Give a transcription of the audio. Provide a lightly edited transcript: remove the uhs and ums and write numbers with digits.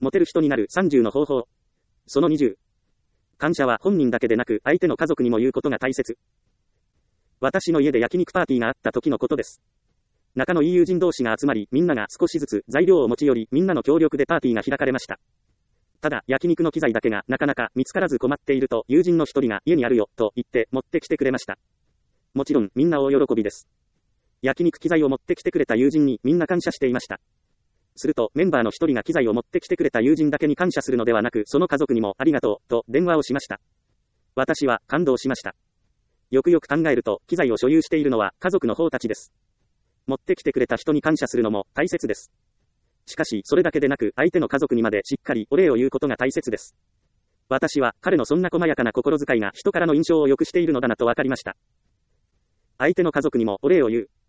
モテる人になる30の方法。その20。感謝は本人だけでなく相手の家族にも言うことが大切。私の家で焼肉パーティーがあった時のことです。仲のいい友人同士が集まり、みんなが少しずつ材料を持ち寄り、みんなの協力でパーティーが開かれました。ただ、焼肉の機材だけがなかなか見つからず困っていると、友人の一人が家にあるよ、と言って持ってきてくれました。もちろん、みんな大喜びです。焼肉機材を持ってきてくれた友人にみんな感謝していました。すると、メンバーの一人が機材を持ってきてくれた友人だけに感謝するのではなく、その家族にもありがとう、と電話をしました。私は感動しました。よくよく考えると、機材を所有しているのは家族の方たちです。持ってきてくれた人に感謝するのも大切です。しかし、それだけでなく、相手の家族にまでしっかりお礼を言うことが大切です。私は、彼のそんな細やかな心遣いが人からの印象を良くしているのだなと分かりました。相手の家族にもお礼を言う。